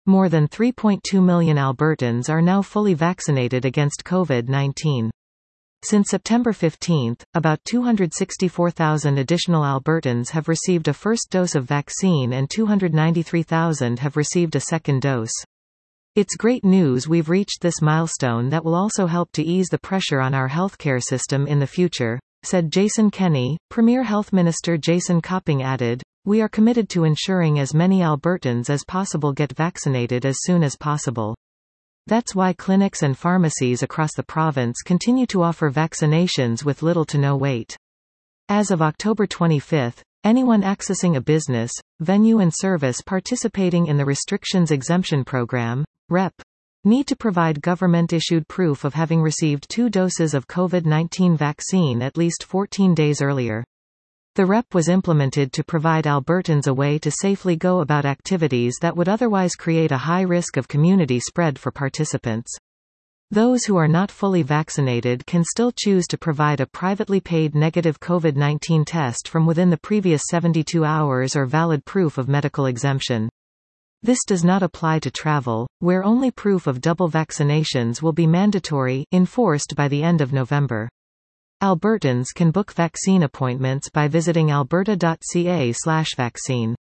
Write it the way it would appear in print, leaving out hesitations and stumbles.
More than 3.2 million Albertans are now fully vaccinated against COVID-19. Since September 15, about 264,000 additional Albertans have received a first dose of vaccine and 293,000 have received a second dose. It's great news we've reached this milestone that will also help to ease the pressure on our healthcare system in the future, said Jason Kenney. Premier Health Minister Jason Copping added, "We are committed to ensuring as many Albertans as possible get vaccinated as soon as possible. That's why clinics and pharmacies across the province continue to offer vaccinations with little to no wait." As of October 25, anyone accessing a business, venue and service participating in the Restrictions Exemption Program, REP, need to provide government-issued proof of having received 2 doses of COVID-19 vaccine at least 14 days earlier. The REP was implemented to provide Albertans a way to safely go about activities that would otherwise create a high risk of community spread for participants. Those who are not fully vaccinated can still choose to provide a privately paid negative COVID-19 test from within the previous 72 hours or valid proof of medical exemption. This does not apply to travel, where only proof of double vaccinations will be mandatory, enforced by the end of November. Albertans can book vaccine appointments by visiting alberta.ca/vaccine.